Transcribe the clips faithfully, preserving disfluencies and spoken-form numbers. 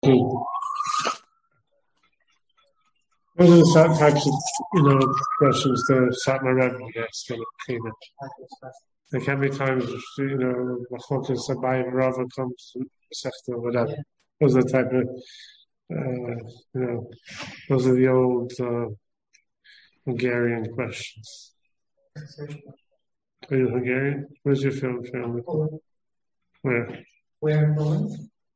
Those are the types of, you know, questions the Satmar Rebbe asks in China. There can be times, you know, Machokas Abayim Rava comes to Sechta or whatever. Those are the type of, uh, you know, those are the old uh, Hungarian questions. Are you Hungarian? Where's your film family? Where? Where in Poland?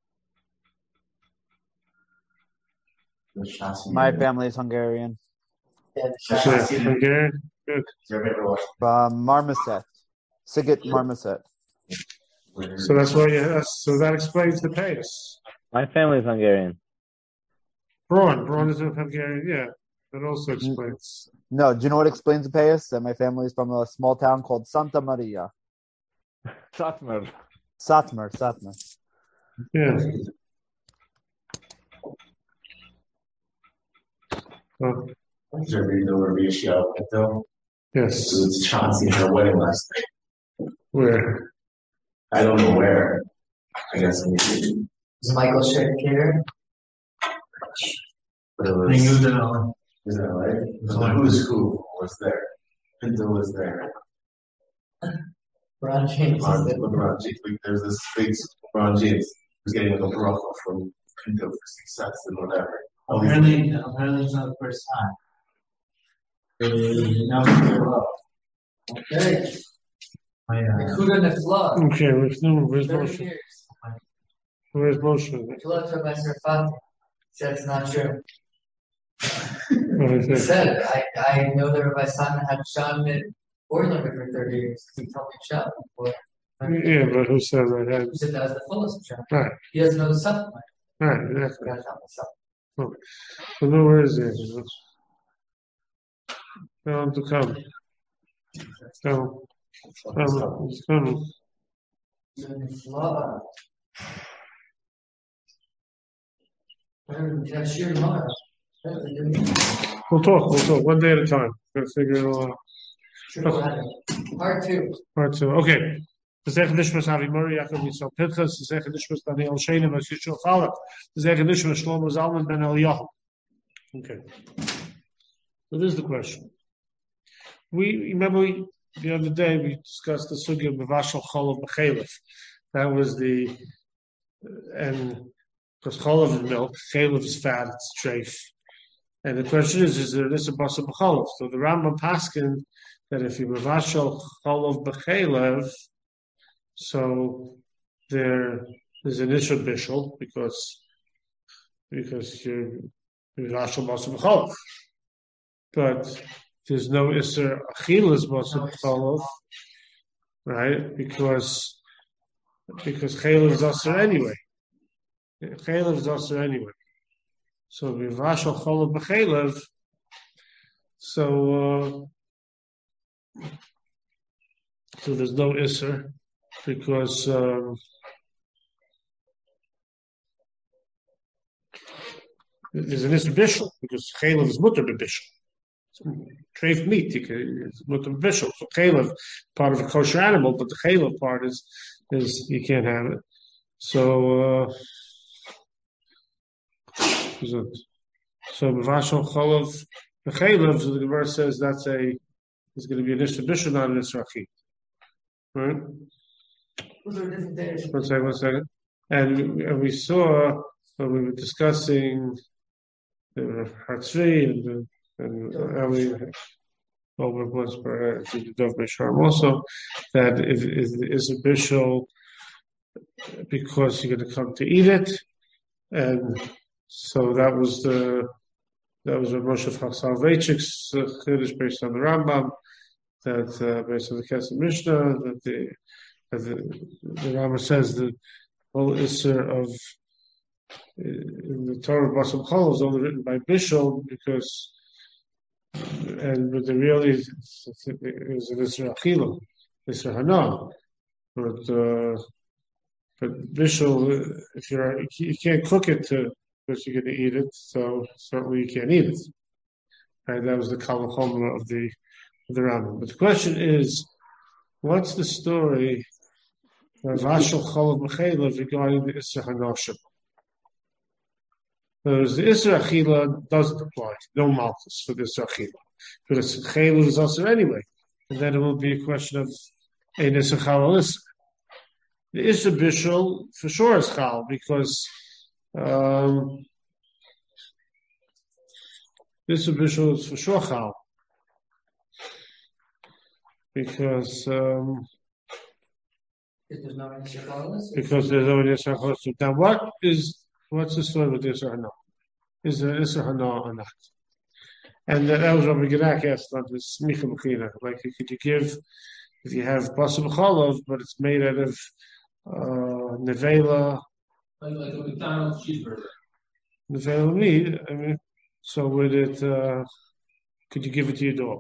My family is Hungarian. Yeah, Hungarian? Good. From Marmoset. Sigit Marmoset. So that's why you have, so that explains the pace. My family is Hungarian. Braun, Braun is Hungarian, yeah. That also explains. No, do you know what explains the pace? That my family is from a small town called Santa Maria. Satmar. Satmar, Satmar. Yeah. Oh. Did you ever read over Risha though? Yes. It was Chauncey at her wedding last night. Where? I don't know where. I guess maybe. Is Michael Shakir? But it was. I knew that. Is that right? It was like who's who was there. Pinto was there. Ron James. LeBron, LeBron James. Like, there's this big LeBron James who's getting like a bracha from Pinto for success and whatever. Apparently, apparently it's not the first time. Now it's well. Okay. I, uh, Kuda Nefla. Okay, where's, no, where's Moshe? Where's Moshe? Nefla to Master Fatih. Said it's not true. What is He it? said, I, I know that Rabbi Simon had shot it or number for thirty years. He told me shot before. Yeah, but who said that? He said that was the fullest of shot. Right. He doesn't know the supplement. Right, exactly. I got shot myself. Oh. So no, where is it? You know? Tell him to come. Tell him. Tell him. He's coming. Nefla. Shir tomorrow. We'll talk, we'll talk. One day at a time. We'll figure it all out. Part two. Part two. Okay. Zech Nishmas Avi Mori Yaakov Yisrael Pinchas. Zech Nishmas Daniel Sheinim Yisrael Chalak. Zech Nishmas Shlomo Zalman Ben Eliyahu. Okay. So this is the question. We remember we, the other day we discussed the sugya of Mevashal Cholav B'Chelef. That was the and because Cholav is milk, Chelef is fat, it's treif. And the question is, is there this a basa b'cholav? So the Rambam paskin that if you Mevashal Cholav B'Chelef, so there is an issue bishul because because you're Mevashal basa b'cholav. But there's no Isser Achilas Basa B'Cholov, right? Because because Chaylev is Asr anyway. Chaylev is Asr anyway. So Vivashal Cholav B'Chaylev. So uh, so there's no Isser because um, there's an Isser Bishul because Chaylev is Mutter B'Bishul. Treif meat, you can, it's mutter bishul. So chaylev, part of a kosher animal, but the chaylev part is is you can't have it. So uh, so b'vashal cholav the chaylev. So the Gemara says that's a it's going to be an ishta bishul, not an israchit. Right? One second, one second. And, and we saw when we were discussing the Hatzri and the and Eli over once per the Dov Beisharm also that if is a bishul because you're going to come to eat it, and so that was the that was what Moshe Chassal Veichik's chiddush based on the Rambam, that uh, based on the Kesef Mishnah, that the that the, the Rambam says the whole Isser of in the Torah Basam Chol is only written by bishul because. And but the really is an Isra Achila, Isra Hana. But uh, but bishul, if you're you can't cook it to because you're going to eat it, so certainly you can't eat it. Right? That was the Kal Chomer of the of the Rambam. But the question is, what's the story of Vashal Cholav B'Chelev regarding the Isra Hanoshim? Whereas the Isra Achila doesn't apply. No malchus for the Isra Achila. But it's Chaylev is also anyway. And then it will be a question of Ein Isra Chal Isra. The Isra Bishul for sure is Chal because um, Isra Bishul is for sure Chal. Because um, there's no Isra Chal Isra. Because there's no Isra Chal Isra. Now what is what's the story with Isra Hana? Is there Isra Hana or not? And that was Rabbi Gedak asked on this Micha B'china. Like, could you give, if you have Basar B'cholov, but it's made out of uh, Nevela. Like, like a McDonald's cheeseburger. Nevela meat, I mean, so would it, uh, could you give it to your dog?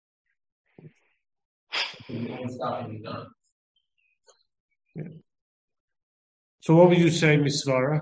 Yeah. So what would you say, Misvara?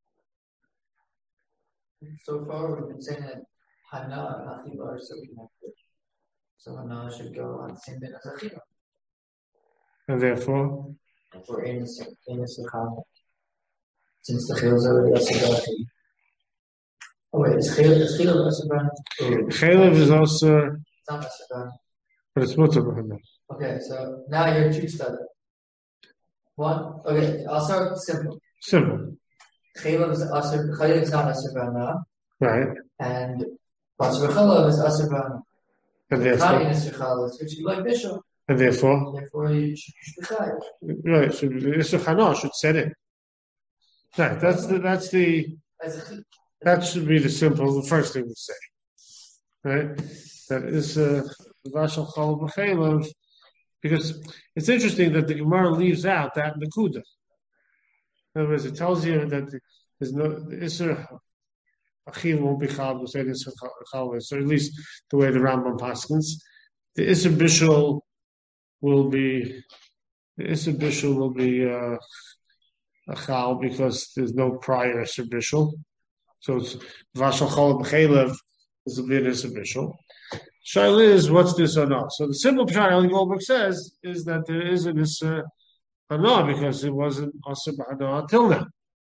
So far, we've been saying that Hana and Achila are so connected. So Hana should go on the same bit as Achila. And therefore? For in the Chal. Since the Chil is already Asabah. Oh wait, is Chil is Chil Asabah? Chaylev is also, It's not Asabah. but it's Mutter B'chana. Okay, so now you're two study. One, okay, I'll start simple. Simple. Chaylev is Asabah, Chaylev is not Asabah, right? And Basar B'cholav is Asabah. And therefore? Which you like Bishop. And therefore? Therefore, you should, you should be Right, so the Isra Hana should set it. Right, that's the, that's the, that should be the simple, the first thing we say. Right? That is, uh, Vashal Chol B'chelav, because it's interesting that the Gemara leaves out that Nakuda. In other words, it tells you that there's no, the Isra Achil won't be Chal, we'll say this Chal, so at least the way the Rambam paskins. The Isra Bishul will be, the Isra Bishul will be uh, a Chal because there's no prior Isra Bishul. So it's Vashal Chol B'chelav is a bit Isra Bishul. Shaila is, what's this or not? So the simple Pshat Eli Goldberg says is that there is an Isra Hana because it wasn't Asr B'Hana until now.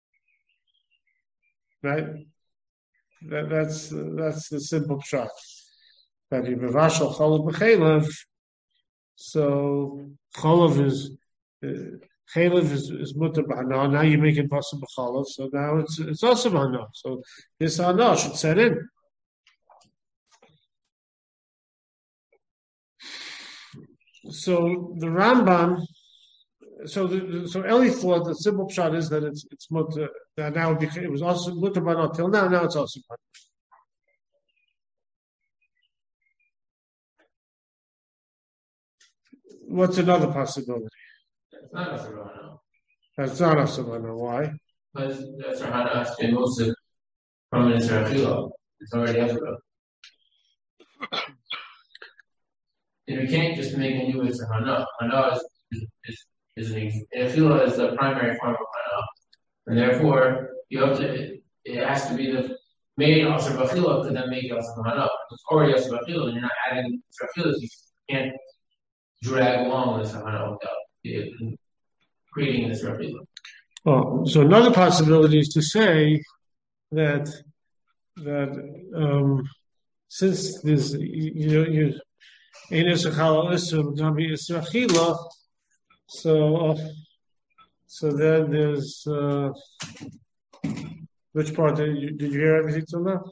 Right? That, that's that's the simple Pshat. That you Vashal Chol B'chelav. So Cholav is uh, Chelav is, is Mutter B'Hana. Now you make it Basar B'Cholav. So now it's it's also B'Hana. So this Hana should set in. So the Rambam, so the, so Eli thought the simple pshat is that it's it's mutter that now it, became, it was also mutter b'Hana till now. Now it's also b'Hana. What's another possibility? It's not Asabah. That's not Asabana. Why? Because that's Rahana has been most from an Isra Achila. It's already Asabah. And we can't just make a new Isra Hana. Hana is is is, is an Achila is the primary form of Hana, and therefore you have to. It has to be the made Asr B'Achila could then make Asr Hana. It's already Asr B'Achila, and you're not adding Asr B'Achila. You can't drag along with Asr Hana without it, creating this Asr B'Achila. Oh, so another possibility is to say that that um, since this you know you. In Isra Isra Nabi Isra Achila, so uh, so then there's uh, which part did you, did you hear everything till now?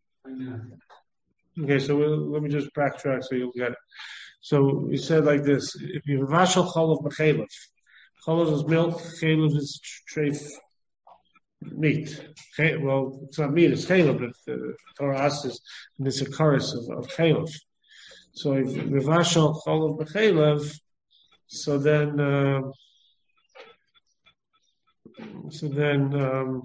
Okay, so we'll, let me just backtrack so you'll get it. So we said like this: if you have Vashal Cholav B'Chelav, Cholav is milk, Chelav is treif meat. Well, it's not meat; it's Chelav, but the Torah asks and it's a chorus of, of Chelav. So if Vashal Cholav B'Chelav, so then, uh, so then, um,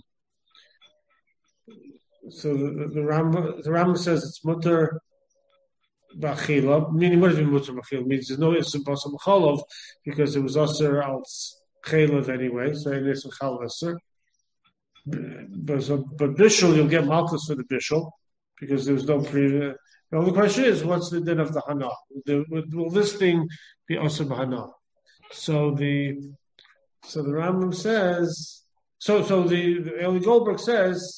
so the, the Rambam the Rambam says it's mutter b'achila. Meaning, what does it mean mutter b'achila? It means there's no isur basar b'cholav because it was asur al chelav anyway. So it is a chal asur. But so, but bishul you'll get malchus for the bishul because there was no previous. The only question is, what's the din of the hana? The, will this thing be asur b'hana? So the so the Rambam says. So so the, the Eli Goldberg says.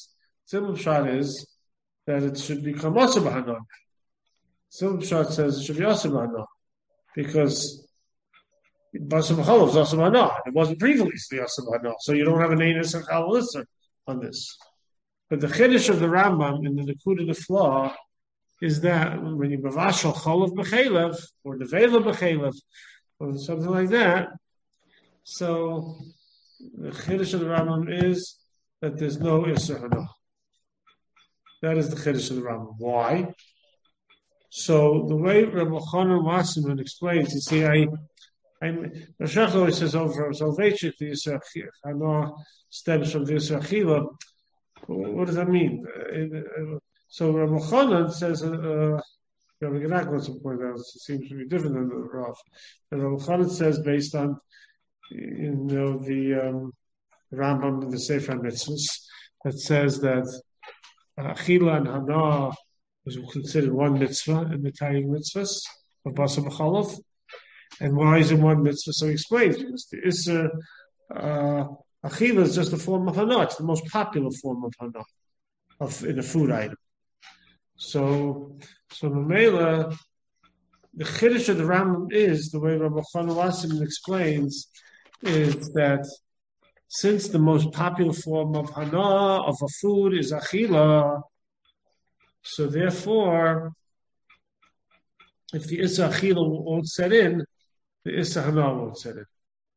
Simple shot is that it should become Asr B'Hana. Simple shot says it should be Asr B'Hana because Basar B'Chalov is Asr B'Hana. It wasn't previously Asr B'Hana, so you don't have an Einus and Chalalisser on this. But the Chiddush of the Rambam in the Nekuda the Flaw is that when you bavashal Cholov B'Chelev or the Vela B'Chelev or something like that, so the Chiddush of the Rambam is that there's no Isser Hana. That is the Chiddush of the Rambam. Why? So the way Rabbi Chanan Wasserman explains, you see, I, I'm, Rashach always says over Salvation, the Isser Hana stems from the Isser Achila. What does that mean? Uh, so Rabbi Chanan says, uh, Rabbi Gedak wants to point out, it seems to be different than the Rav. And Rabbi Chanan says, based on, you know, the um, Rambam in the Sefer Mitzvahs, that says that Achila and Hana was considered one mitzvah in the Tayyig mitzvahs of Basar B'Chalov. And why is it one mitzvah? So he explains, because the Isser, uh, Achila is just a form of Hana. It's the most popular form of Hana of, in a food item. So, so Mamela, the Chiddush of the Rambam is, the way Rabbi Chanan Wasserman explains, is that since the most popular form of Hana, of a food, is Achila, so therefore, if the Issa Achila won't set in, the Issa Hana won't set in.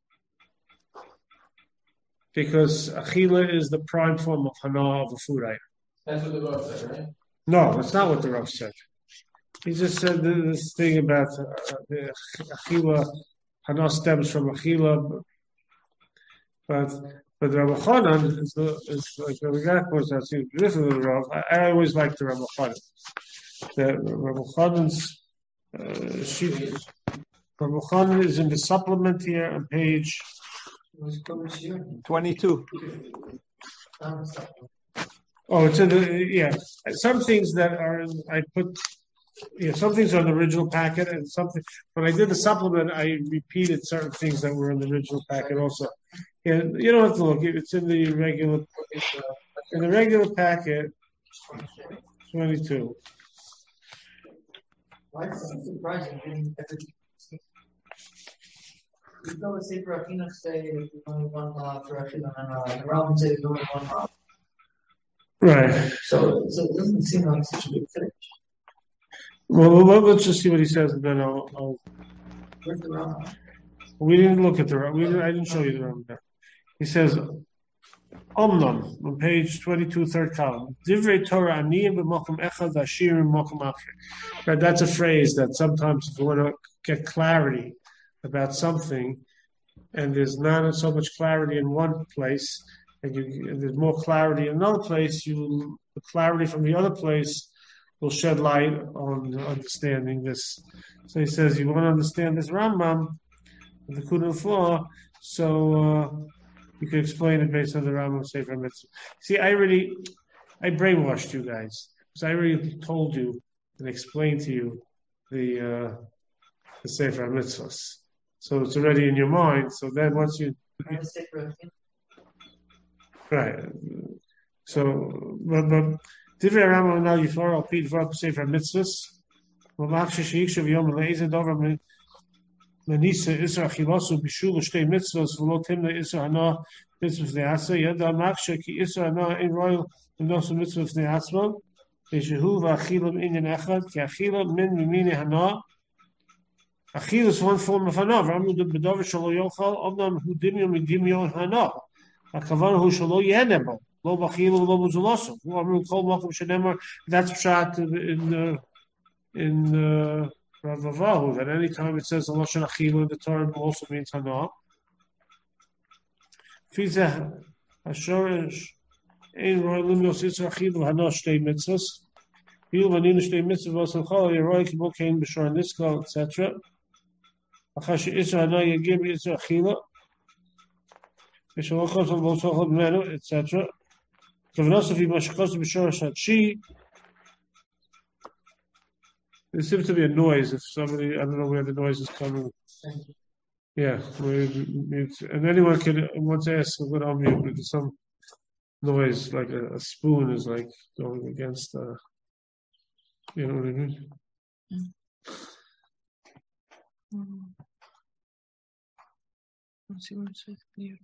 Because Achila is the prime form of Hana of a food item. That's what the Rav said, right? No, that's not what the Rav said. He just said this thing about uh, the Achila, Hana stems from Achila, but but the Rabbi Chanan is, the, is like the Rabbi was that seems different than the Rav. I, I always liked the Rabbi Chanan. The Rabbi Chanan's uh, sheet, Rabbi Chanan is in the supplement here on page twenty-two. Oh, it's in the, yeah. Some things that are, in, I put, yeah, some things are in the original packet, and something, when I did the supplement, I repeated certain things that were in the original packet also. Yeah, you don't have to look, it's in the regular, in the regular packet, twenty-two. Why is it surprising? You go with Sefer Achila say there's only one law for Achila, and the Rambam says there's only one law. Right. So, so it doesn't seem like such a big finish. Well, let's just see what he says, and then I'll. I'll Where's the Rambam? We didn't look at the Rambam. We didn't, I didn't show you the Rambam there. He says, Omnon, on page twenty-two, third column. Divrei Torah aniyim b'mokum echad ashirim b'mokum acher. Right, that's a phrase that sometimes if you want to get clarity about something, and there's not so much clarity in one place, and, you, and there's more clarity in another place, you the clarity from the other place will shed light on understanding this. So he says, you want to understand this Rambam, the Nekuda Flaw, so uh, you can explain it based on the Rambam Sefer Mitzvah. See, I already, I brainwashed you guys, because I already told you and explained to you the uh, the Sefer Mitzvahs. So it's already in your mind. So then once you, right. So, but, but Divrei Rambam now you far up Pete for Sefer Mitzvahs. Mamach sheikh shav yom leizer dover menisa isra chilasu bishul shtei mitzvahs v'lo timna isra hana mitzvahs ne'asa yada maksha ki isra hana in royal v'nosu mitzvahs ne'asma v'shehu v'achilam inyan echad ki achilam min mimini hana. Achil is one form of hana. Ramu the bedavar shalo yochal omnam hu dimyon midimyon hana. Hakavan hu shalo yenebo lo b'achil lo b'zulasu. Hu amru kol makom shenemar. That's pshat in the in uh, Rav Avahu that any time it says the lashon achil in the Torah also means hana. Fizeh hashorish ein roy limnos isra achil hana shtei mitzvos. Hilu vaninu shtei mitzvos v'chol yeroy kibol kein b'shor niskal et cetera. Achash isra hana yagir isra achila. V'shalachos v'losochot menu et cetera. Kavnosov yimashachos b'shor shatshi. There seems to be a noise. If somebody, I don't know where the noise is coming. Yeah, we, and anyone can once ask what I'm mute. Some noise, like a, a spoon is like going against the, you know what I mean? Mm. Let's see what it says here.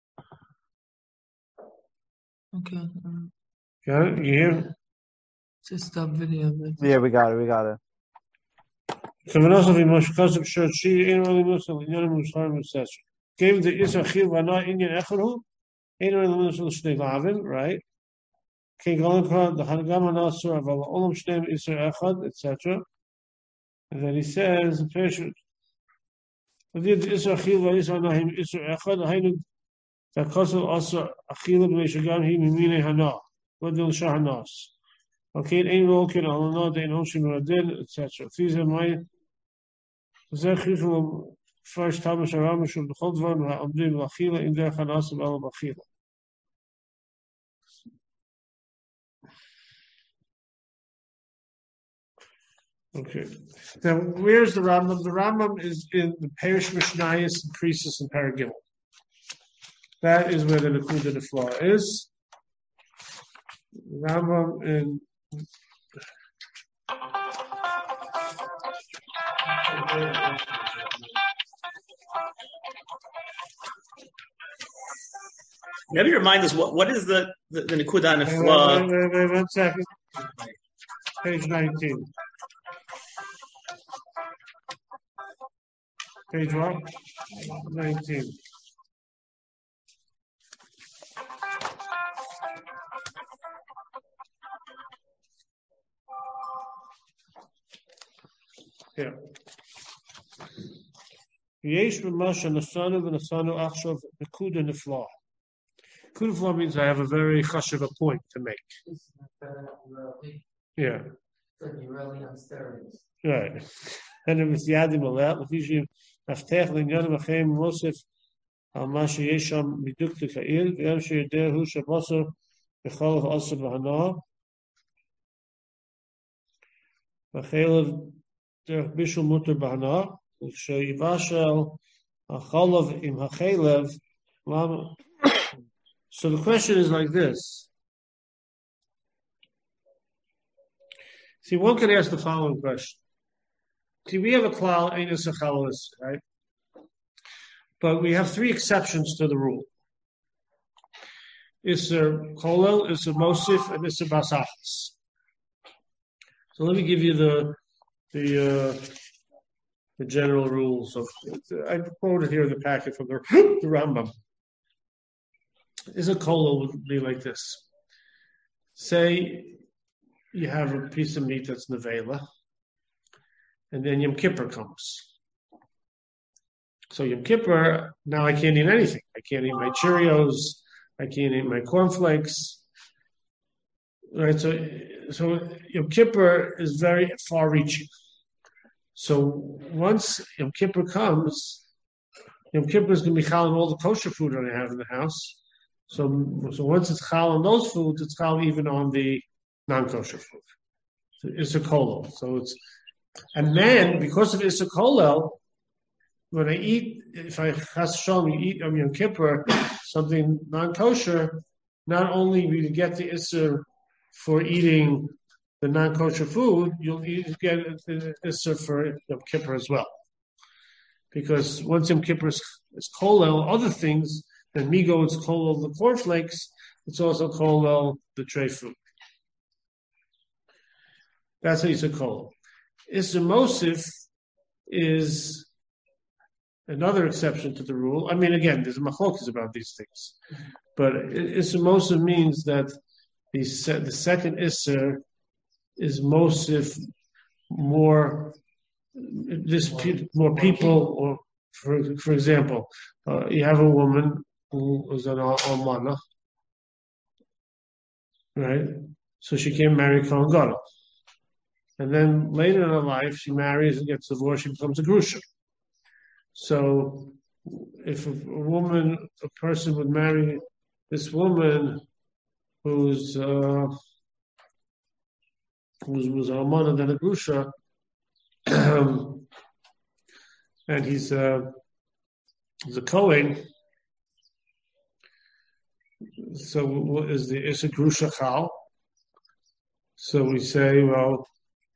Okay. Um, Yeah, you hear? it says stop video. But Yeah, we got it. We got it. כוונתו ממש כסף שרשי אין really muslim עניין מוסר מסש. Gave the Isachil vana Indian echaru, ain't really muslim shnei lavin, right? King Galanka, the Hagama Nasur, Aval Olam Shneim Isra Echad, et cetera. And then he says, the patient, did Isachil v'Isra Nahim Isra Echad, Hainu, that Kosel Asra Achil b'Meshagam Hi Mimine Hana, Vadil Shahanas. Okay, ain't Rolkin, Alana, Dain Oshim Radin, et cetera. These are my Zechifel first Tamash Aramish of the Chodvan, Amdim Lachila, in their Hanasim Al Bachila. Okay. Now, where's the Rambam? The Rambam is in the Perish Mishnayos and Krisis and Paragimel. That is where the Nakuda Nefla is. Rambam in Maybe remind us what what is the the, the Nekuda wait, Nefla? wait, wait, wait, one second. Page nineteen. Page what? nineteen. Yeah. Yesh b'masha nasanu v'nasanu achshav nekuda nefla. Nekuda nefla means I have a very chashuv point to make. Yeah. Really on steroids. Right. And it was Yadim Alat, Lefishim, Aftech, Linyan, Machem, Mosef, Al Masha Yesham, Miduk to Kail, Yam Shir Hu Shabasar, Bechalav Asr Bahana, Bechalav Der Bishul Mutter Bahana, Shayvashel, Achalav Im Hachalev, Lama. So the question is like this. See, one could ask the following question. See, we have a klal, Einus Achalos, right? But we have three exceptions to the rule. Isser Kolel, Isser Mosif, and Isser Basachas. So let me give you the the uh, the general rules of. I quoted here in the packet from the, the Rambam. Isser Kolel would be like this. Say you have a piece of meat that's nevela, and then Yom Kippur comes. So Yom Kippur, now I can't eat anything. I can't eat my Cheerios. I can't eat my cornflakes. Right? So, so Yom Kippur is very far-reaching. So once Yom Kippur comes, Yom Kippur is going to be chal on all the kosher food that I have in the house. So, so once it's chal on those foods, it's chal even on the non-kosher food. So it's a kolel. So it's, and then because of it's a kolel, when I eat, if I chas shalom eat on Yom Kippur something non-kosher, not only will you get the isser for eating the non-kosher food, you'll get the isser for Yom Kippur as well. Because once Yom Kippur is, is kolel, other things, then migo it's kolel the cornflakes, it's also kolel the tray food. That's how you say kolel. Isser Mosif is another exception to the rule. I mean, again, there's a machlokes about these things. But Isser Mosif means that the, se- the second Isser is Mosif more, this pe- more people, or for for example, uh, you have a woman who was an almana, right? So she can't marry Kohen Gadol. And then later in her life, she marries and gets divorced, she becomes a grusha. So if a, a woman, a person would marry this woman who's uh, who's was almana then a grusha, and he's uh, he's a Kohen, so what is the Issa Grusha Chal? So we say, well,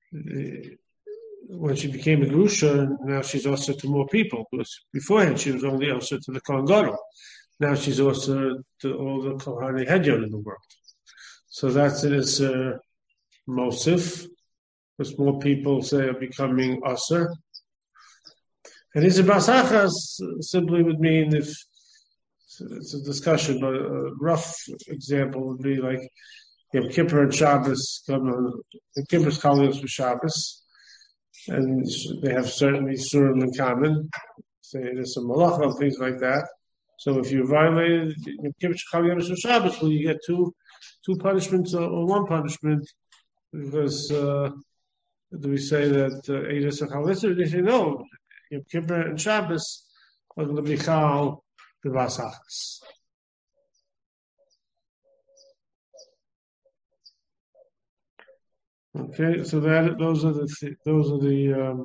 when she became a Grusha, now she's also to more people, because beforehand she was only also to the Kohen Gadol. Now she's also to all the Kohen Hedyon in the world. So that's it is uh, Mosif, because more people say are becoming Aser. And Issa Basachas simply would mean, if it's a discussion, but a rough example would be like Yom Kippur and Shabbos come on, Yom Kippur's calling for Shabbos, and they have certain Isurim in common. Say there's some malacha and things like that. So if you violate Yom Kippur's calling for Shabbos, well, you get two two punishments or, or one punishment, because uh, do we say that Eidos uh, Chalitzer? They say no. Yom Kippur and Shabbos are going to be chal b'vasachas. Okay, so that those are the th- those are the um,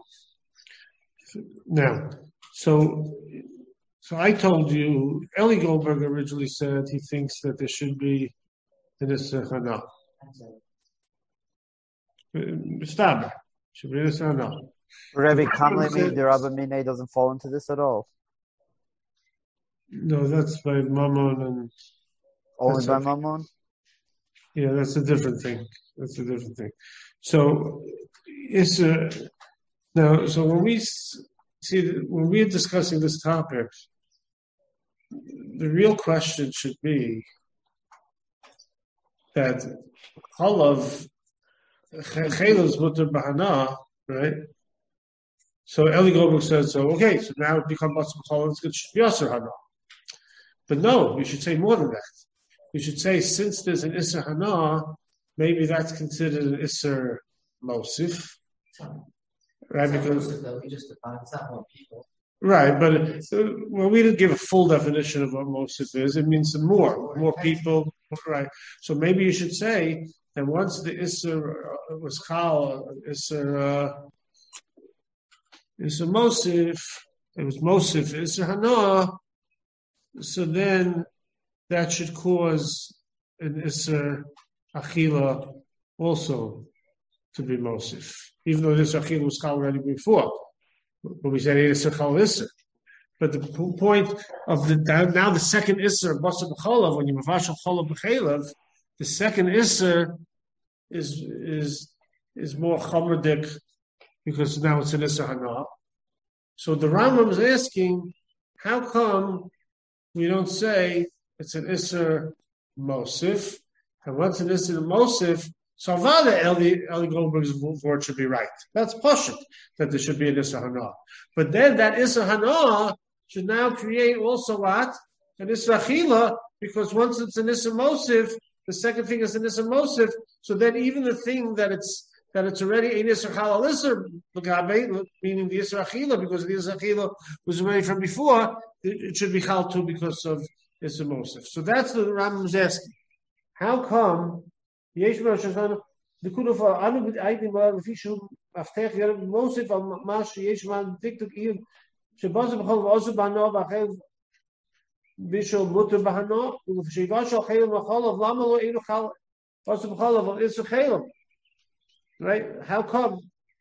now. So, so I told you, Eli Goldberg originally said he thinks that there should be an Issa Hana. Stop. Should be an Issa Hana. Rabbi Kamlemi, the Rabbi Mine doesn't fall into this at all. No, that's by Mammon and Only by okay. Mammon? Yeah, that's a different thing. That's a different thing. So, it's a, now. So when we see when we're discussing this topic, the real question should be that Chalav Chelev's mutter b'hana, right? So Eli Goldberg says, so okay, so now it becomes Batzim Chalav, it should be Aser Hana. But no, you should say more than that. You should say, since there's an Isser Hana, maybe that's considered an Isser Mosif. Right, because though, we just define it's not more people. Right, but uh, well, we didn't give a full definition of what Mosif is. It means some more, more people. Right. So maybe you should say that once the Isser was Chal, Isser uh, Isser Mosif, it was Mosif Isser Hana. So then that should cause an Isser Achila also to be Mosif, even though this Achila was Chal already before. But we said Isser Chal Isser. But the point of the now the second Isser, Basar B'cholav, when you mavashal Cholav B'chelav, the second Isser is is is more Chomerdik because now it's an Isser Hana. So the Rambam is asking, how come we don't say it's an Isser Mosif, and once an Isser Mosif, Salvada Eli, Eli Goldberg's word should be right. That's Pashut, that there should be an Isser Hana. But then that Isser Hana should now create also what? An Isser Achila, because once it's an Isser Mosif, the second thing is an Isser Mosif, so then even the thing that it's that it's already an Isser Halal Isser, meaning the Isser Achila, because the Isser Achila was already from before, it should be Chal too because of Isser Mosif. So that's the Rambam is asking. How come Yesh Shazan the Kudu for Anu with Aidim Fishu Aftech Yerab Mosif al Mash Yesh Man Diktuk Ian Shabazim Chol also Bano Bachev Bishul Mutter Bahano Shivash Chayim Machol of Lamalo Inu Chal also Bachol of Isser Chayim. Right? How come?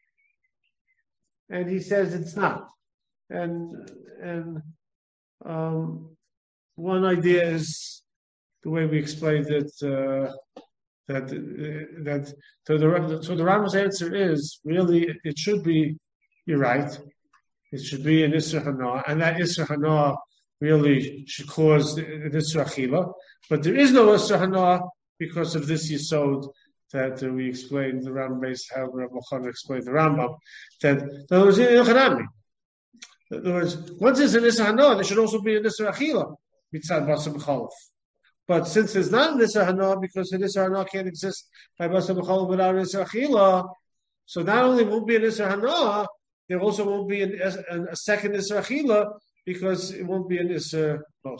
And he says it's not. And and um, one idea is the way we explained it. Uh, that uh, that so the so the Rambam's answer is really it should be. You're right. It should be an Isser Hana, and that Isser Hana really should cause an Isser Achila. But there is no Isser Hana because of this Yisod that uh, we explained the Rambam based how Rabbi Chana explained the Rambam. That in other words, in Yochanan, in other words, once there's an Isser Hana, there should also be an Isser Achila mitzad Basar B'cholav. But since there's not an Isser Hana, because an Isser Hana can't exist by Basar B'cholav without an Isser Achila, so not only won't be an Isser Hana, there also won't be an, an, a second Isser Achila because it won't be an Isser Mosif.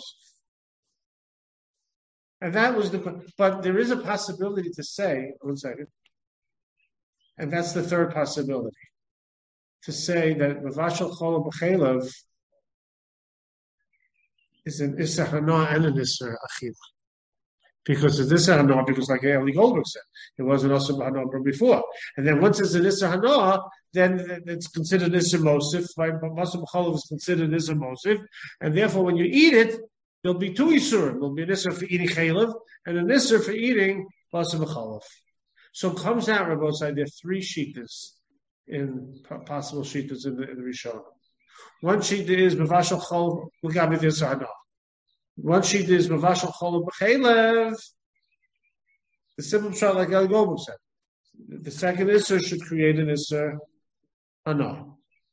And that was the, but there is a possibility to say, one second, and that's the third possibility, to say that Mavashal Cholav B'chelav is an Isser Hana and an Isser Achila. Because it's Isser Hana, because like Eli Goldberg said, it wasn't also Hana before. And then once it's an Isser Hana, then it's considered Isser Mosif. Masum B'chalav is considered Isser Mosif. And therefore, when you eat it, there'll be two Issurim. There'll be an Isser for eating Chaylev and an Isser for eating Masum B'chalav. So it comes out, Rabbi side, there are three Shitas in possible Shitas in the, in the Rishon. One Shita is B'vashal Chol L'gabi Isser Hana. One sheet is Mavashal Cholav B'chelev. The simple shot, like El Goldberg said. The second Isser should create an Isser Hana.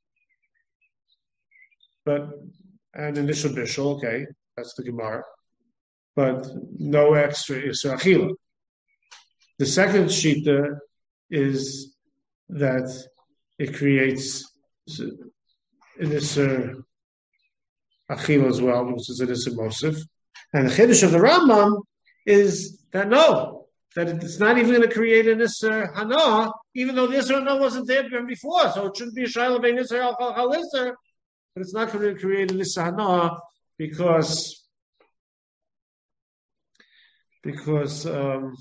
But, and initial Bishul, okay, that's the Gemara. But no extra Isser Achila. The second sheet is that it creates an Isser Achila as well, which is an Isser Mosif. And the Chiddush of the Rambam is that no, that it's not even going to create an Isser Hana, even though the Isser Hana wasn't there before, so it shouldn't be a Shaila Bein Isser Al Chal Isser, but it's not going to create an Isser Hana because because um,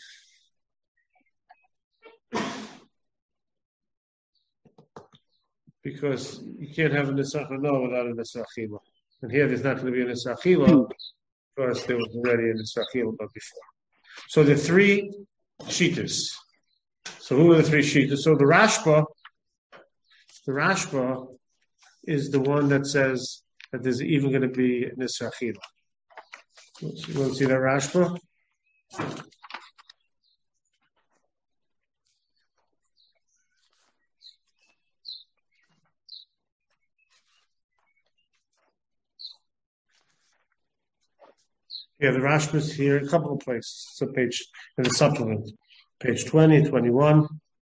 because you can't have an Isser Hana without an Isser Achila. And here there's not going to be an Isser Achila because there was already an Isser Achila but before. So the three Shitas. So who are the three Shitas? So the Rashba, the Rashba is the one that says that there's even going to be an Isser Achila. You want to see that Rashba? Yeah, the Rashba is here a couple of places. It's a page in the supplement, page twenty, twenty-one.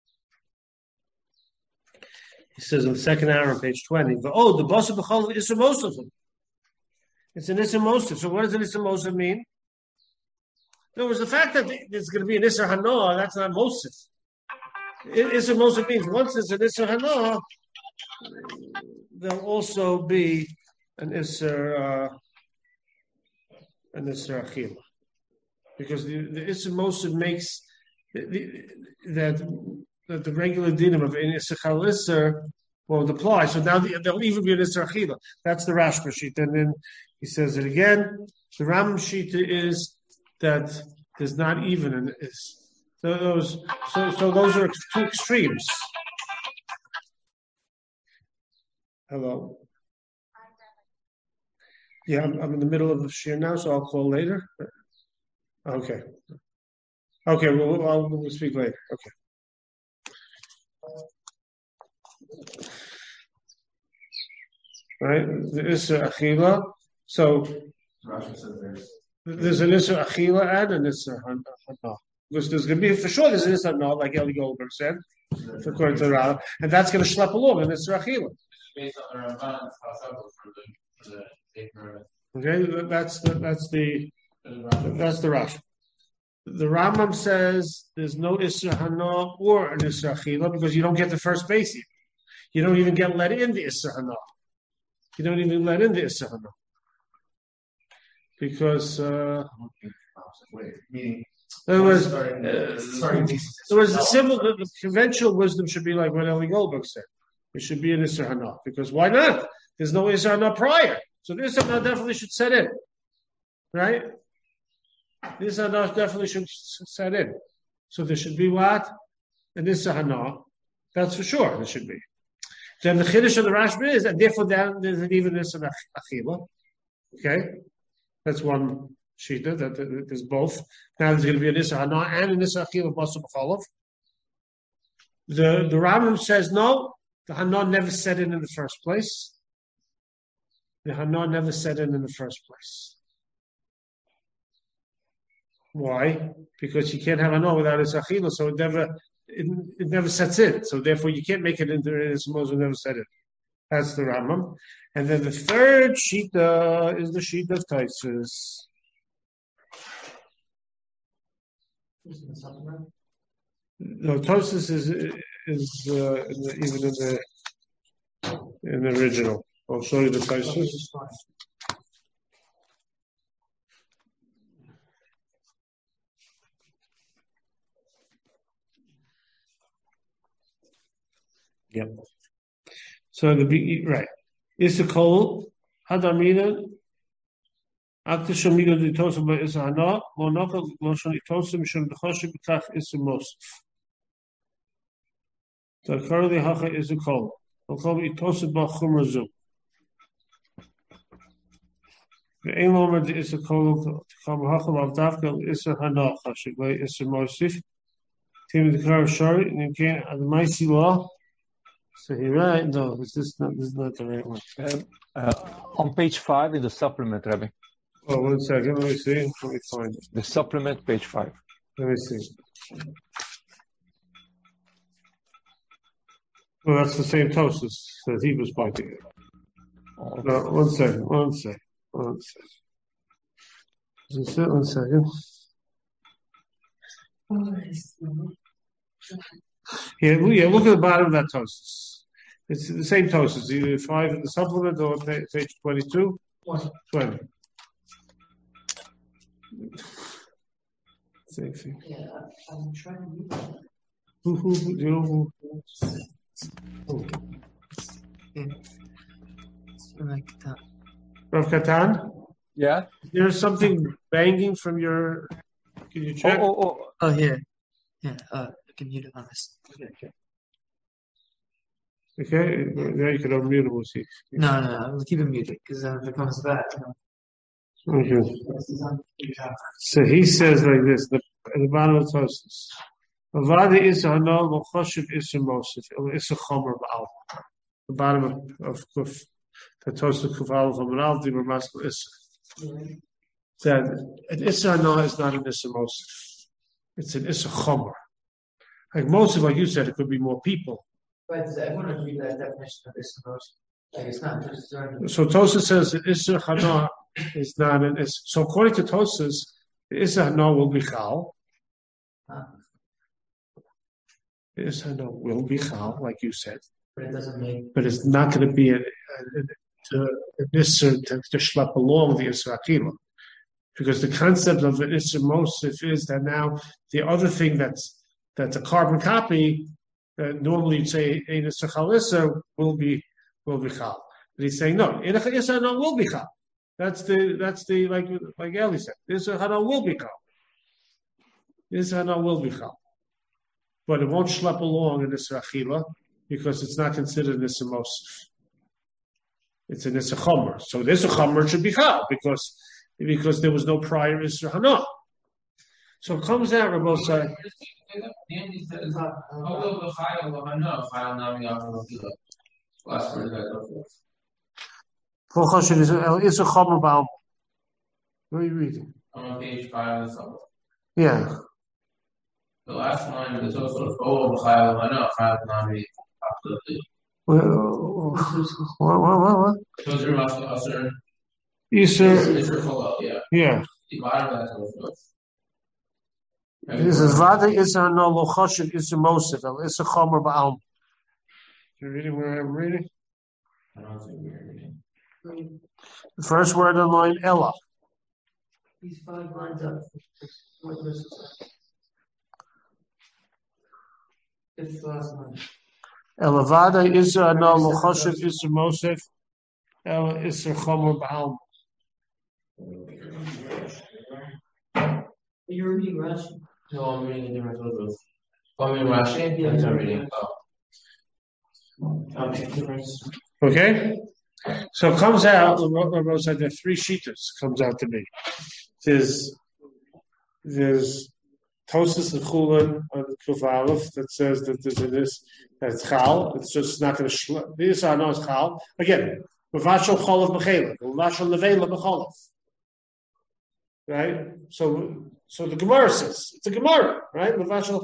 He says in the second hour on page twenty, oh, the boss of the Chol is Isser Mosif. It's an Isser Mosif. So what does an Isser Mosif mean? In other words, the fact that there's going to be an Isser Hana, that's not Mosif. Isser Mosif means once there's an Isser Hana, there'll also be an Isser. Uh, and Isser Achila, because the, the Isser Mosif makes the, the, that that the regular dinim of an Isser Chal Isser won't apply. So now the, there'll even be an Isser Achila. That's the Rashba sheet, and then he says it again. The Ram sheet is that there's not even an is. So those so so those are two extremes. Hello. Yeah, I'm, I'm in the middle of the shir now, so I'll call later. Okay. Okay, we'll, I'll, we'll speak later. Okay. Right? The Isser Achila. So, there's an Isser Achila and an Isser Hana. Because there's going to be, for sure, there's an Isser Hana, like Eli Goldberg said, according to the Rav, and that's going to schlep along an Isser Achila. Based on the Ramban, it's possible for the, for the Okay, that's the that's the that's the Rashi. The Rambam says there's no Isser Hana or an Isser Achila because you don't get the first base even. You don't even get let in the Isser Hana. You don't even let in the Isser Hana because uh, there was uh, there was the simple the, the conventional wisdom should be like what Eli Goldberg said. It should be an Isser Hana because why not? There's no Isser Hana prior. So this Hana definitely should set in, right? This Hana definitely should set in. So there should be what? An Isser Hana. That's for sure. There should be. Then the Chiddush of the Rashba is, and therefore then there's an even Isser Achila. Okay? That's one Shita, that, that there's both. Now there's going to be an Isser Hana and an Isser Achila Masum B'chalav. The, the Rambam says no, the Hana never set in in the first place. The Hana never set in in the first place. Why? Because you can't have Hana without its Achila, so it never it, it never sets in. So therefore you can't make it into its Moshe never set in. That's the Rambam. And then the third Shita is the Shita of Taisus. No, Taisus is is uh, in the, even in the in the original. I'll show you the Taisus. Yep. So the be right. Is the cold Hadamina Aktisha Migo di Tosa by Isahana, Monaka Motion Itosim Shun Hoshi Bitach is the most. The currently Hacha is the cold. Okobi Itosa Bachumrazu. The aim moment is a cold come Hachal of Dafka is a Hana Hashi by is a Mosif. Tim the car short and you can't the Maisi law. So he right? No, this is not this is not the right one. Uh, uh, on page five in the supplement, Rabbi. Oh, one second. Let me see. Let me find it. The supplement, page five. Let me see. Well, that's the same Tosus that he was pointing at. Oh, No, one second. One second. One second. Is this it? One second. Yeah, yeah. Look at the bottom of that Tosus. It's the same Tosus. Either five in the supplement or page twenty-two. Twenty. Same thing. Yeah, I'm trying to read that. Who, who, who, do you know who? who? Yeah. Like that. Rav Katan? yeah. There's something banging from your. Can you Oh, check? oh, oh. Oh, here. Yeah, uh, I can mute it on this. Okay. Okay, now you can unmute it. We'll see. No, no, no, we'll keep it muted because uh, if it comes back, you know. Okay. So he says like this: the, at the bottom of Tosus. Avada is a hanal v'choshev is a mosif. It's a chomer ba'al. The bottom of of kuf. The Tosus kuf al chomer the b'maskel is. That an issa hanal is not an issa mosif. It's an issa chomer. Like mosif, like you said, it could be more people. But does everyone agree that definition of this emotion? Like it's not just during So Tosus says that issa hanal is not an issa. So according to Tosus, the issa hanal will be chal. huh? The issa hanal will be chal, like you said. But it doesn't make But it's not going to be a, a, a, a issa to, to schlep along the issa akila. Because the concept of an issa mosif is that now the other thing that's that's a carbon copy, uh, normally you'd say ein issa chal issa will be will be chal. But he's saying no, ein issa hanal will be chal. That's the that's the like like Eli said. Issa hanal will be chal. Issa hanal will be chal. But it won't schlep along in issa achila because it's not considered an issa mosif. It's an issa chomer. So the issa chomer should be chal because because there was no prior issa hanal. So it comes out Rabbi say. Andy says, although the chayil of hana, chayil nami after the last word that Choshev is a is a chomer ba'al. What are you reading? I'm on page five of the summary. Yeah. The last line of the Tosfos, oh, the chayil of hana, chayil nami after the What? What? What? What? what? Tozer Master Usher. Isser. Isser Cholal, yeah. Yeah. The bottom of that Tosfos. This is Vada Isser no lo choshev Isser mosif el Isser chomer ba'al. You reading where I'm reading? I don't think we're reading. The first word in line Ella. these five lines up. What verse is that? It's the last line. Ella Vada Isser no lo choshev Isser mosif el Isser chomer ba'al. You're reading Rashi. No, I'm reading a different Tosfos. Oh, I'm reading Rashi? Yeah, That's yeah. I'm reading. Oh. Okay. Okay? So it comes out, Rabbi said there are three shitas comes out to be. There's there's Tosus and Chulin on Kuf Aleph that says that there's a this that's Chal. It's just not going to schlep. These are not Chal. Again, Mavashal Cholav B'Chelav, Mavashal Levela B'Cholav. Right? So so the Gemara says it's a Gemara, right? Mavashal.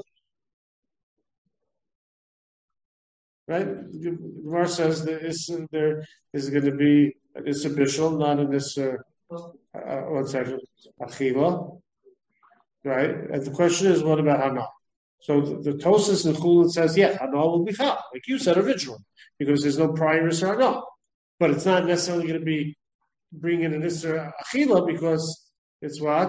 Right? The Gemara says that is, there is going to be an Issa Bishul, not an Issa, uh, one second, Achila. Right? And the question is, what about Hana? So the, the Tosis and Chulin says, yeah, Hana will be Chal, like you said originally, because there's no prior Issa Hana. But it's not necessarily going to be bringing an Issa Achila because it's what?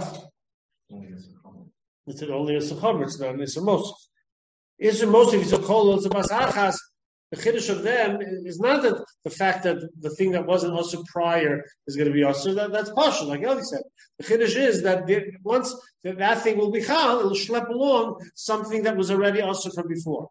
It's an only Issa Chomer, it's not an Issa Mosif. Issa Mosif is a Kol, it's a Basachas. the chiddush of them is not that the fact that the thing that wasn't also prior is going to be also that that's partial, like Eli said. The chiddush is that the, once that, that thing will be chal, it'll schlep along something that was already also from before.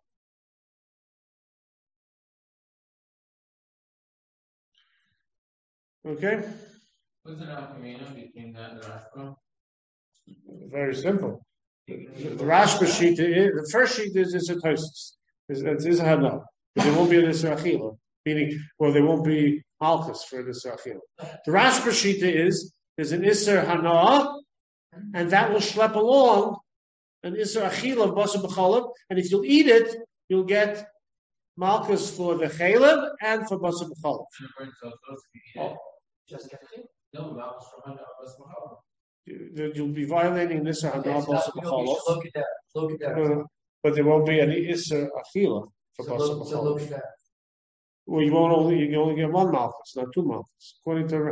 Okay. What's the nafkamina between that and the Rashba? Very simple. The, the Rashba sheet, the first sheet is is a tosis. It's is a hana. But there won't be an Isser Achila, meaning, well, there won't be Malchus for an Isser Achila. The Rashba Shita is, there's an Isser Hana, and that will schlep along an Isser Achila of Basa B'chalav, and if you'll eat it, you'll get Malchus for the Chalav and for Basa B'chalav. Oh. Just get it? No, Malchus for Hana, Basa B'chalav. You'll be violating Isser Hana, Basa B'chalav. Look at that. Look at that. But there won't be any Isser Achila. For so look, so look at that. Well, you won't only you can only get one malchus, not two malchus. According to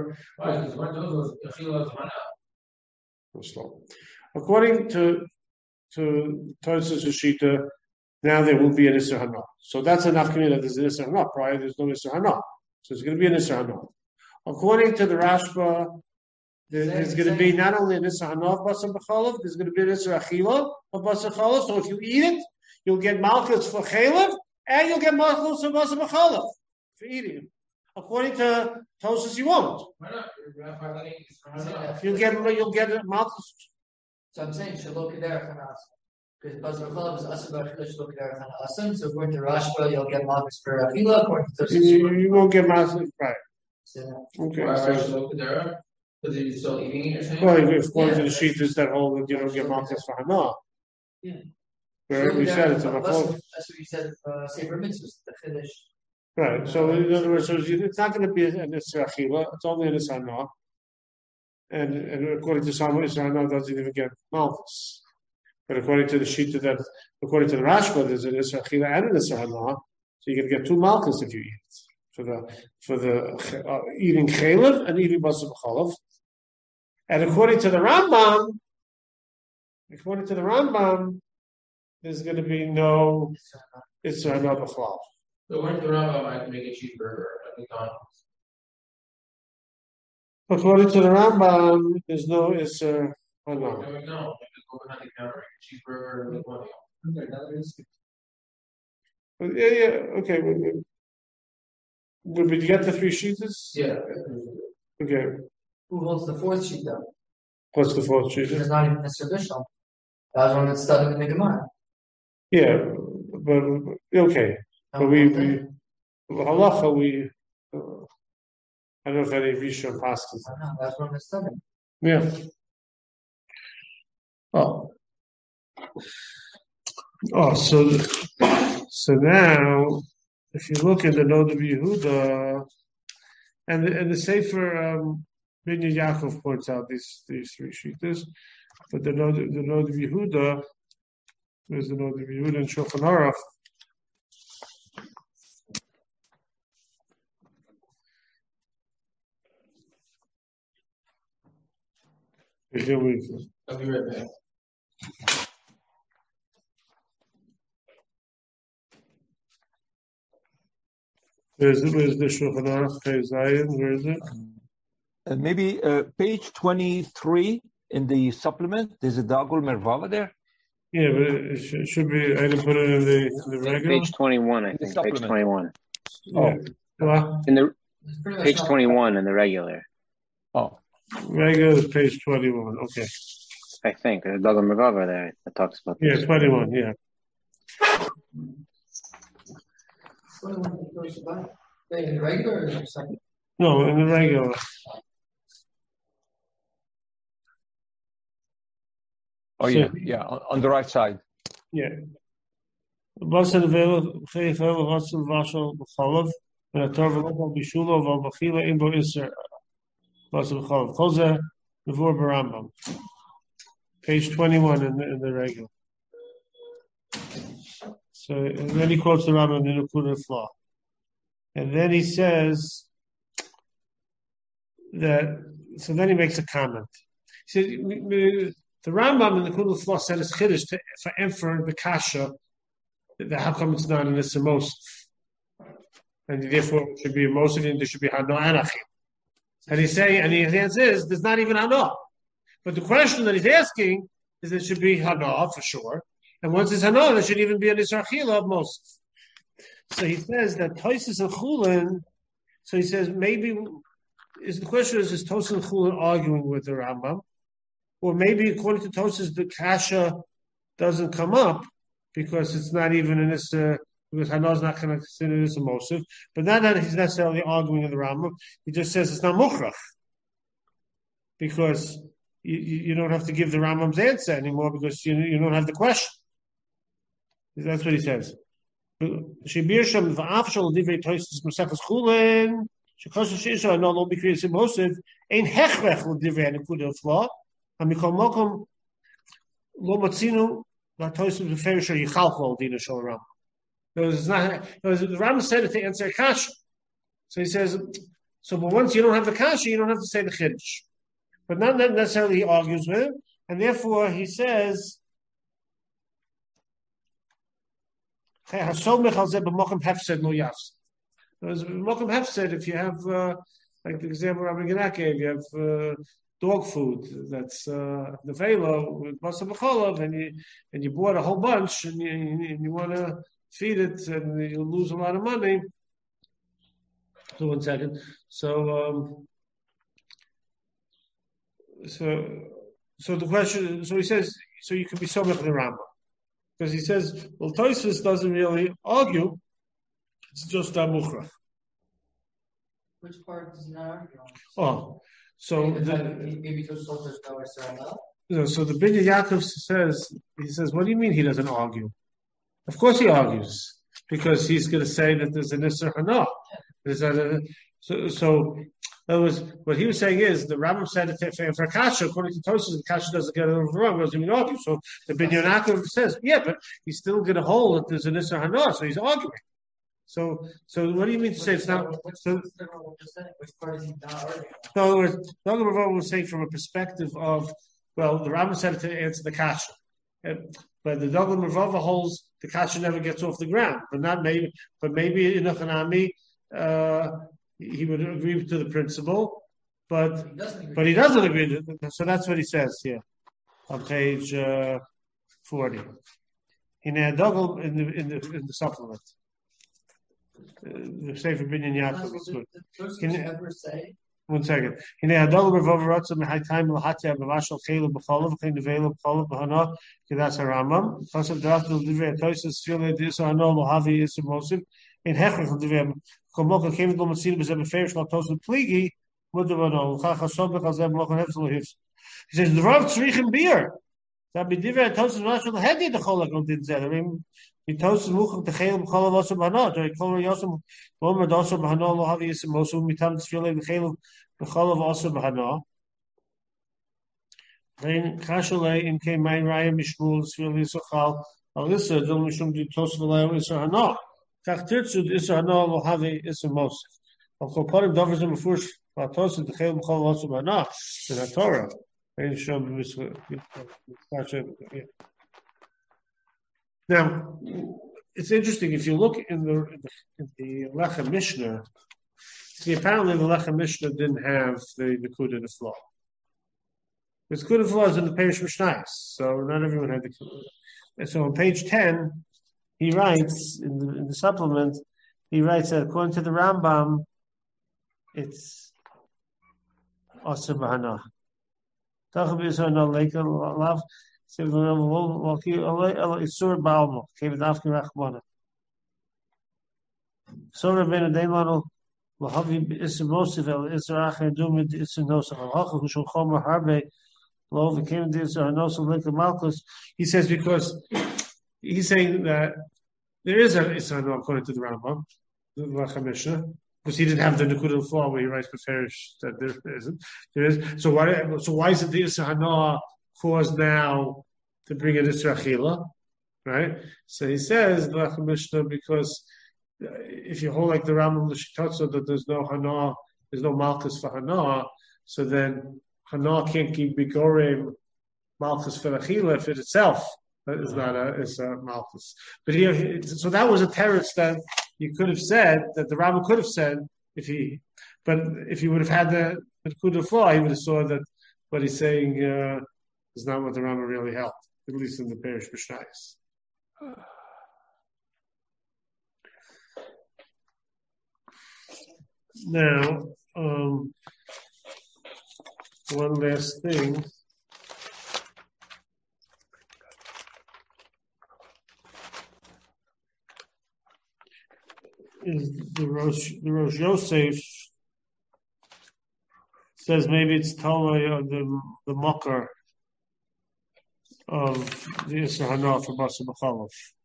according to to Tosfos Shita, now there will be an Isser Hana. So that's enough community that there's an Isser Hana. Prior, there's no Isser Hana. So it's going to be an Isser Hana. According to the Rashba, there, there's going to be not only an Isser Hana of Basa B'chalav, there's going to be an Isser Achila of Basa B'chalav. So if you eat it, you'll get malchus for chalav, and you'll get malchus for basa b'chalav for eating. According to Tosfos, you won't. Why not? You'll get you'll get malchus. So I'm saying shalok eder chanas because basa b'chalav is asa b'achila shalok eder chanasim. So according to Rashba, you'll get malchus for achila. According to Tosfos, you, you won't get malchus, right? So, okay. Why So, shalok eder? Because you're still eating it. You're saying? Well, if according yeah. to the sheet is that whole that you don't get malchus for hana. Yeah. Where we said it's a That's what you said. Uh, Sefer Mitzvahs, the chiddush. Right. So in other words, so it's not going to be an Isser Achila. It's only an Isser Hana. And and according to some, Isser Hana doesn't even get malchus. But according to the sheet that, according to the Rashba, there's an Isser Achila and an Isser Hana. So you can get two malchus if you eat it for the for the uh, eating chalav and eating basa b'chalav. And according to the Rambam, according to the Rambam, there's going to be no Isser Hana b'chalav. So when the Rambam, I can make a cheeseburger at McDonald's. According to the Rambam, there's no Isser Hana. No, no, just go behind the counter, a cheeseburger, and make money. Yeah, yeah, okay. But, but you get the three sheets? Yeah. Okay. Who holds the fourth sheet though? What's the fourth sheet? It's not even a traditional. That's one that's studied in the Gemara. Yeah, but okay. But we, we halacha, we, uh, I don't know if any Rishon passes. I know, that's one that's studied. Yeah. Oh. Oh, so, so now, if you look at the Nod of Yehuda, and the, and the Sefer, um, Binyan Yaakov points out these, these three sheetahs, but the Nod, the Nod of Yehuda, there's the Nod of Yehuda and Shulchan Aruch. I'll be right back. Where is it? Where is the Shulchan Aruch? Zion? Where is it? Uh, maybe uh, page twenty-three in the supplement. There's a Dagul Mervava there. Yeah, but it should, should be. I didn't put it in the, in the regular. Page twenty-one, I think. Page twenty-one. Oh, well, in the page twenty-one in the regular. Oh, regular is page twenty-one. Okay. I think there's a Dagul Mervava there that talks about this. Yeah, twenty-one. Yeah. In the regular or in the second? No, in the regular. Oh yeah, yeah, on, on the right side. Yeah. Basel vel khayf vel vasel vasel b'chalav and a torv lokal b'shula vel b'chila in bo iser basel b'chalav. Koze before Barambam. Page twenty-one in the, in the regular. So and then he quotes the Rambam in the Nekudah Flaw, and then he says that. So then he makes a comment. He said the Rambam in the Nekudah Flaw said it's chiddush to for Emfer the kasha. That how come it's not in Issa Mosef? and therefore it should be a Mosif, and there should be Hana and Achil. And he's saying, and his answer is, there's not even Hana. But the question that he's asking is there should be Hana for sure. And once it's Hana, there should even be an Isra Achila of Mosif. So he says that Tosis and Chulin, so he says maybe, is the question is, is Tosis and Chulin arguing with the Rambam? Or maybe according to Tosis, the Kasha doesn't come up because it's not even in this, uh, because Hana is not going to consider this a Mosif. But not that he's necessarily arguing with the Rambam. He just says it's not Mukhrach. Because you, you don't have to give the Rambam's answer anymore because you, you don't have the question. That's what he says. Shibir Shem v'afshal divrei Tosis Masechus Chulin shekosher sheisha no lo b'kriyas Mosif ein hechrech l'divrei nekuda flaw amikol mokom lo matzinu la'Tosis b'ferish yichalchol dina shel Rambam. It's not. The Rambam said it to answer a kasha. So he says, so but once you don't have the kasha, you don't have to say the chiddush. But not necessarily he argues with it, and therefore he says, Because Mokum Hefsed, if you have, uh, like the example Rabbi Gedak gave, you have uh, dog food that's uh, the velo with Basa B'cholov, and you and you bought a whole bunch, and you, and you want to feed it, and you lose a lot of money. So one second. So, um, so, so the question. So he says. So you can be somech the Rambam. Because he says, well, Tosfos doesn't really argue; it's just a mukhrach. Which part does not argue? Oh, so maybe the, maybe Tosfos knows no, so the Binyan Yaakov says, he says, what do you mean he doesn't argue? Of course he argues because he's going to say that there's an Isser Hana. There's a, so, so in other words, what he was saying is the Rambam said that for Kasha, according to Tosfos, the Kasha doesn't get it over wrong, doesn't even argue. So the Binyan Yaakov says, yeah, but he's still going to hold that there's an Isser Hana, so he's arguing. So, so what do you mean to say it's not? So, which part is he not arguing? In other words, the other Rambam was saying from a perspective of, well, the Rambam said it to answer the Kasha. But the Dogma Mervava holds the Kasha never gets off the ground. But not maybe, but maybe in a Hanami, uh, he would agree to the principle, but he but he doesn't agree to it. So that's what he says here on page uh, forty. In a double in the in the in the supplement. Uh, the Sefer Binyan Yaakov is good. Can you ever say? One second. In a double Mervava Ratzah Mehai Time Lahatia Bavashal Chayla B'Cholov Chayin Devela B'Cholov B'Hana Kedas HaRambam Pasal Draftel Divrei Tosis Sfilei D'Isa Hano Lohavi Yisur Mosif in Hechrech Divrei Komoka came to Masin was a fair shot toast with Pligi, Mudavano, Chachasobek, Azem, Mokan Hefsel Hifs. He says, the Rav Tzrichem beer. That be different toasted Russian heady the Cholak on did that. I mean, he toasted Mukham to Chalim Cholov also Bana, Joy Kolor Yosem, Lomer Dosso Bahana, Lohavi is Mosu, Mitam Sfile, the Chalim, the Cholov also Bahana. Then Kashale in came my Raya Mishmul, Sfile Sochal, Alyssa, Dom Mishum, the Toast of Lao is Hana. Tachtirtzud is Hana Lohavi is a Mosif. Of Koparim Dovers and Fush, Patosid, the Chalim Cholov also Bahana, in the Torah. Now, it's interesting if you look in the in the Lechem Mishnah. See, apparently the Lechem Mishnah didn't have the Nekuda the flaw. The Nekuda flaw is in the Perish Mishnayos, so not everyone had the Nekuda. And so on page ten, he writes in the, in the supplement. He writes that according to the Rambam, it's Asur B'Hana. Tachab is on a lake of love. Says the Rebbe, Isur Baalmo, came with Afkin Rachmana. So Rebbe Daimano, Lahavi Isur Mosifel, Isur Acher Dumid, Isur Nosach, Al-Hachel, Hushul Chomer Harbe, Lo, the came with Isur Nosach, Lake of Malchus. He says because he's saying that there is a Isur No according to the Rambam, the Lechem Mishnah. Because he didn't have the Nekuda flaw where he writes Beferish that there isn't. There is. So why? So why is it the Isra Hana caused now to bring an Isra Achila, right? So he says the Mishnah because if you hold like the Rambam L'Shitotzo that there's no Hana, there's no Malchus for Hana, so then Hana can't keep Bigorim Malchus for Achila if it itself is not a is a Malchus. But here, so that was a teretz that you could have said that the Rambam could have said if he, but if he would have had the Nekuda flaw, he would have saw that what he's saying uh, is not what the Rambam really held, at least in the Parish Mishnayos. Now, um, one last thing. Is the Rosh, the Rosh Yosef says maybe it's Talmud of the the mocker of the Yisra Hana for Basa B'Chalov.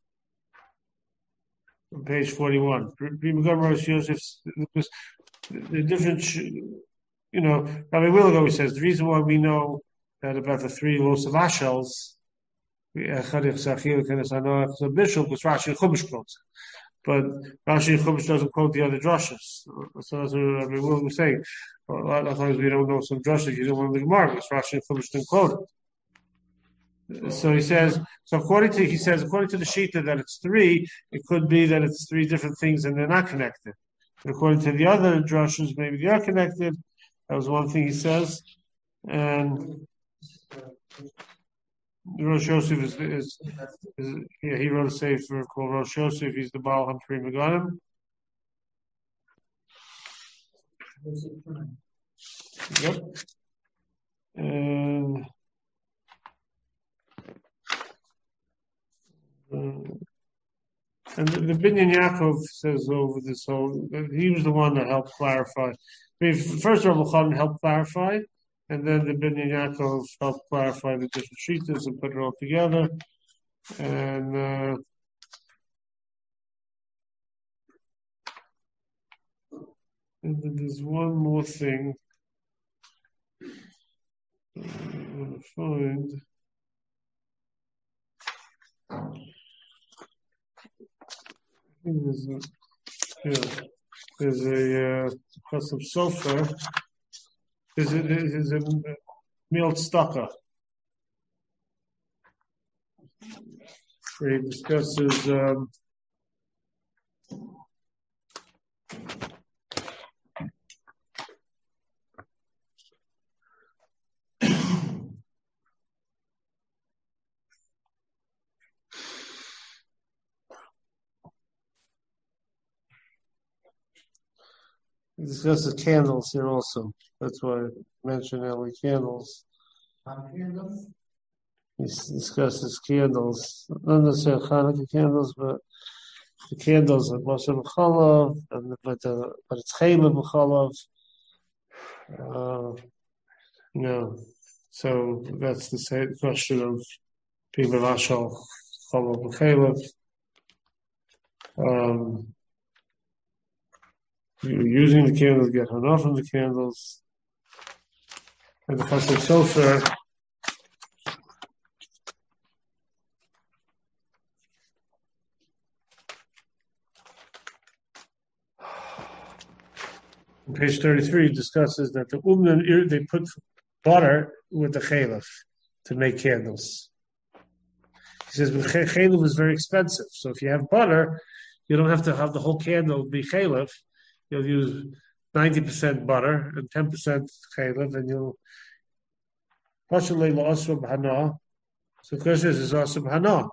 On page forty-one. Rosh Yosef, the different, you know, Rabbi Willigo, he says, the reason why we know that about the three loaves of ashels, Bishul, because Rashi and Chumash quotes. But Rashi and Chumash doesn't quote the other drushes. So that's what Rabbi Willigo was saying. Well, a lot of times we don't know some drushes, you don't want the Gemara, because Rashi and Chumash didn't quote it. So he says, so according to, he says, according to the Shita that it's three, it could be that it's three different things and they're not connected. But according to the other drushes, maybe they are connected. That was one thing he says. And Rosh Yosef is, is, is yeah, he wrote a sefer called Rosh Yosef. He's the Baal HaTri Meganim. Yep. And Uh, and the, the Binyan Yaakov says over this whole, he was the one that helped clarify. I mean, first Rabbi Khan helped clarify, and then the Binyan Yaakov helped clarify the different shittas and put it all together. And uh, and then there's one more thing I'm going to find. There's a, yeah, there's a uh, Chasam Sofer. There's a, there's a Milt Staka where he discusses um, He discusses candles here also. That's why I mentioned early candles. Candles? He discusses candles, not necessarily Hanukkah candles, but the candles of Moshe B'Chalav, and but the but it's Chayla B'Chalav. Uh, you know, so that's the same question of being Mashal Chalav B'Chalav. Um, You're using the candles, get enough from the candles. And the Chasam Sofer on page thirty-three discusses that the Umnan, they put butter with the chalef to make candles. He says, but chalef is very expensive. So if you have butter, you don't have to have the whole candle be chalef. You'll use ninety percent butter and ten percent chalef, and you'll possibly la'asr b'hana. So the question is, is asr b'hana?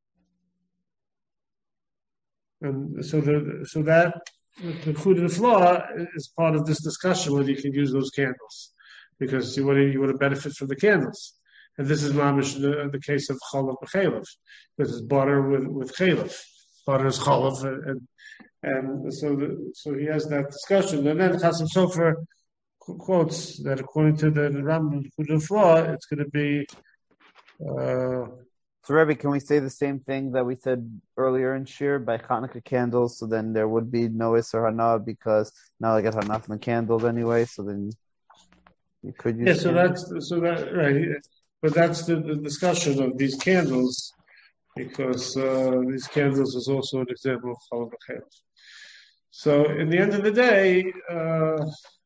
And so the so that the food of the flaw is part of this discussion whether you can use those candles, because you want to you want to benefit from the candles. And this is mamish the, the case of chalav b'chalef. This is butter with with chalef. Butter is chalav, and and so the, so he has that discussion. And then Chasam Sofer quotes that according to the Rambam Nekuda flaw, it's going to be. Uh, So, Rebbe, can we say the same thing that we said earlier in Shir by Hanukkah candles? So then there would be no Isser Hana because now I get Hana from the candles anyway. So then you could use. Yeah, so candles. that's so that right, but that's the, the discussion of these candles, because uh, these candles is also an example of Chalav B'Chalef. So, in the end of the day, uh,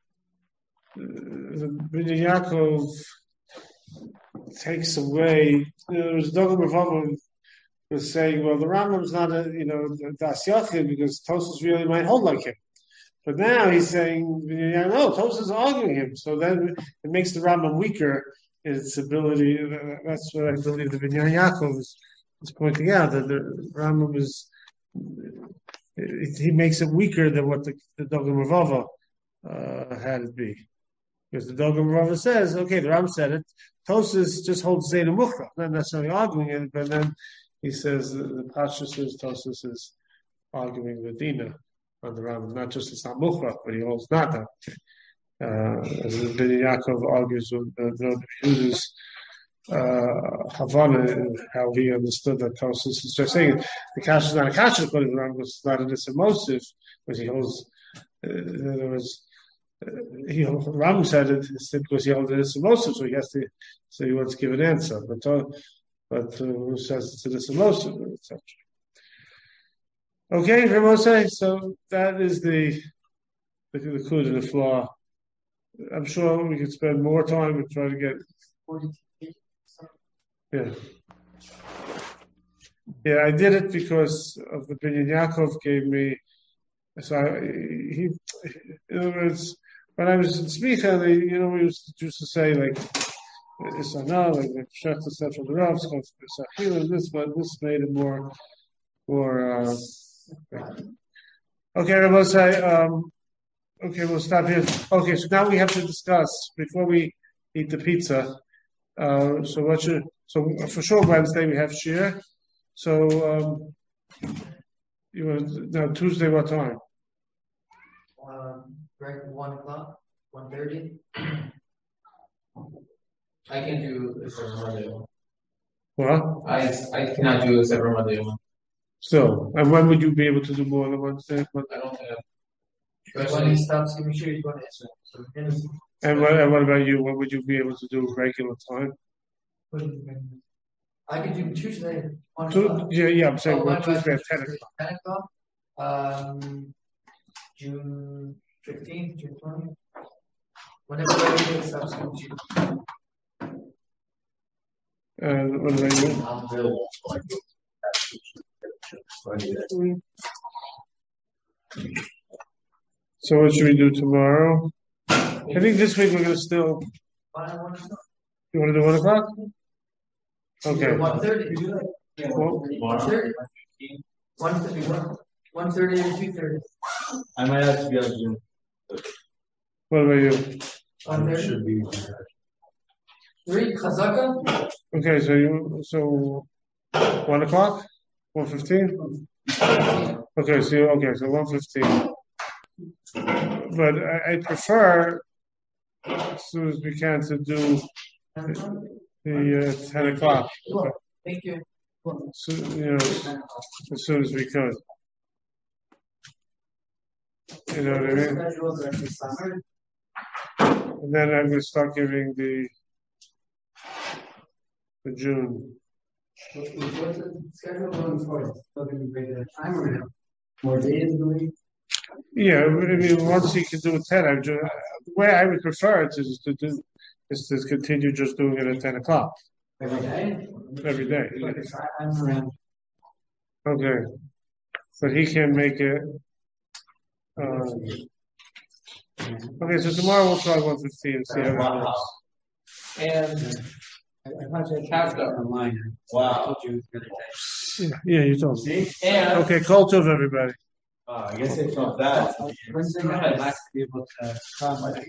the Binyan Yaakov takes away. There was Dogma B'Vavam. was saying, well, the Rambam's not a, you know, Das Yachid because Tosfos really might hold like him. But now he's saying, no, Tosfos is arguing him. So then it makes the Rambam weaker in its ability. That's what I believe the Binyan Yaakov is, is pointing out, that the Rambam is, he makes it weaker than what the, the Dogam Ravava uh, had it be. Because the Dogam Ravava says, okay, the Rambam said it, Tosfos just holds Zayn and Mukra, not necessarily arguing it, but then he says the, the Pasha says Tosfos is arguing the Dina on the Rambam, not just it's not Mukra, but he holds not that. Uh, as Ben Yaakov argues with the, the Yehuda's uh, Havana and how he understood that Tosfos is just saying the Kasha is not a Kasha, but the Rambam is not an emotive, because he holds, uh, in other words, uh, he Rambam said it because he holds it as emotive, so he has to, so he wants to give an answer, but uh, but uh, who says it's an emotive, et cetera. Okay, Ramosai, so that is the the, the kud and the flaw. I'm sure we could spend more time and try to get. Yeah. Yeah, I did it because of the Binyan Yaakov gave me. So I, he, in other words, when I was in Smicha, they, you know, we used to, used to say like, it's not like the Shechta said from the Rav, so this, but this made it more, more. Uh, okay, Rabosai. Um, Okay, we'll stop here. Okay, so now we have to discuss before we eat the pizza. Uh, so what should so for sure Wednesday we have shir. So um, you want now Tuesday what time? Um, right, one o'clock, one thirty. I can do this every Monday. What? I I cannot do this every Monday. So, and when would you be able to do more than Wednesday? I don't have. But when he stops, make sure he's going to answer. So, and what, and what about you? What would you be able to do regular time? I could do Tuesday. Two, yeah, yeah, I'm saying oh, well, Tuesday at ten o'clock. Ten o'clock. Um, June fifteenth, June twentieth. Whenever everybody stops, And what about you? I'm available. So what should we do tomorrow? I think this week we're going to still. You want to do one o'clock? Okay. One thirty. One thirty. One thirty. One thirty and two thirty. I might have to be on Zoom. What about you? One thirty. Should be. Three Chazaka. Okay, so you so one o'clock, one fifteen. Okay, so okay, so one fifteen. But I, I prefer as soon as we can to do the, the uh, ten o'clock. Thank you. So, you know, as soon as we could. You know what I mean? And then I'm going to start giving the the June. What's the schedule going forward? Time or now? More days in the week? Yeah, I mean, once you can do it ten, I would just, the way I would prefer it is to do is to continue just doing it at ten o'clock. Every day? Every day. I'm around. Okay. But he can make it. Um, okay, so tomorrow we'll try one fifteen and see how that works. And I have got online. Wow. Yeah, yeah, you told me. and Okay, call to everybody. Uh, I guess it's not that. Wednesday night, I might be able to come.